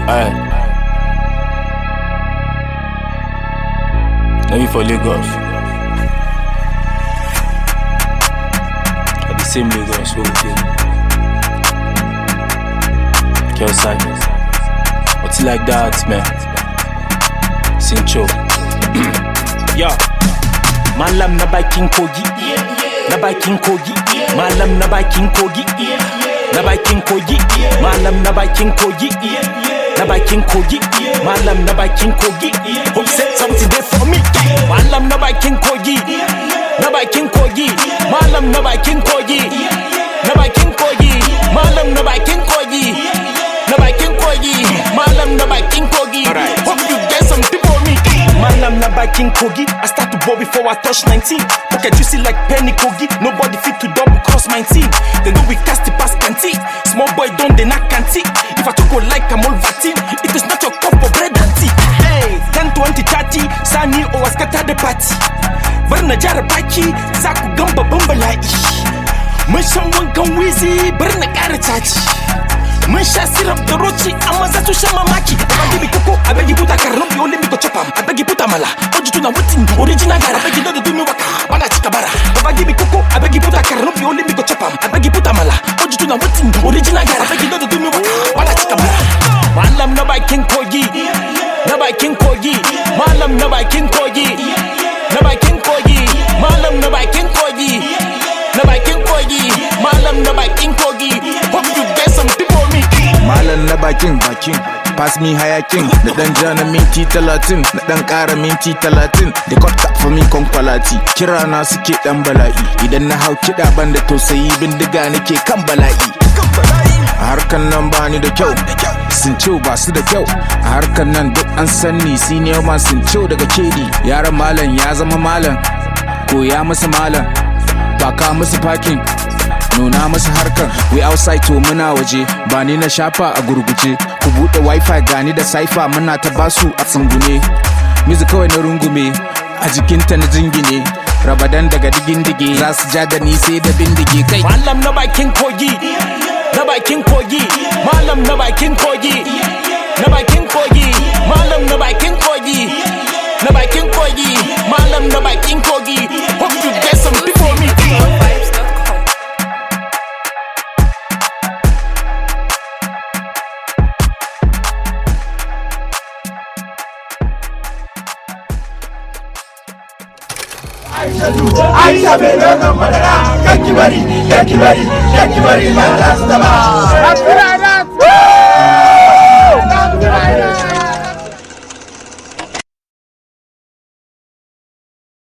Aye. Let me for Lagos. At the same Lagos, who we Kelside. What's it like that, man? Sincho. Yeah. Malam na bakin kogi. Na bakin kogi. Malam na bakin kogi. Na bakin kogi. Malam na bakin kogi. Na bakin kogi. Malam na bakin kogi. Hope said something there for me. Malam na bakin kogi. Na bakin kogi. Malam na bakin kogi. Na bakin kogi. Malam na bakin kogi. Na bakin kogi. Malam na bakin kogi. Hope you get something for me. Malam na bakin kogi. I start to ball before I touch 19. Pocket juicy like penny kogi. Nobody fit to double cross my team. They know we cast the pass canty. Small boy don't they not canty. If I took go like I'm all vatin, it is not your cup of bread and tea. Hey, 10, 20, 30, Sani or scatter the party. Burna jar baki, Zaku gamba bumbalai. Mun shan wankan wizi, burna kara chachi. Mun sha syrup da rochi, amma za su sha mamaki. I beg you koko, I beg you put a carrot, you only me go chop am. I beg you put a mala, oju tuna wetin, original gara. I beg you don't do me waka, wana chika bara. I beg you koko, I beg you put a carrot, you only me go chop am. I beg you put a mala, oju tuna wetin, original gara. I beg you don't do me waka, wana chika bara. Malam na bakin kogi, na bakin kogi. Malam na bakin kogi, na bakin kogi. Malam na bakin kogi, na bakin kogi. Malam na bakin kogi. Hope you get some people me. Malam na bakin pass me hayakin. Na dan jana minti 30, na dan kara minti 30. They cut cap for me konkwalati. Kira na suke dan bala'i. Idan na hau kida banda tausayi bindiga nake kan bala'i. A harkan nan bani da kyau, sun ciwo ba su da kyau. A harkan nan duk an sanni senior man sun ciwo daga kedi. Yaran malam ya zama malam, koya musu malam, baka musu parking, nuna musu harkan. We outside to muna waje, ba ni na shafa a gurguje. Ku buɗe wifi gani da saifa muna ta basu a tsangune. Mizu kawai na rungume, a jikinta na jingine. Rabadan daga digin-dige, za su ja da ni sai da bindige kai. Malam na bakin kogi, na bakin kogi. Malam na bakin kogi, na bakin kogi. Malam na bakin kogi, na bakin kogi. Malam na bakin kogi. Hope you get some people me. Aisha bai madara, kaki bari, my last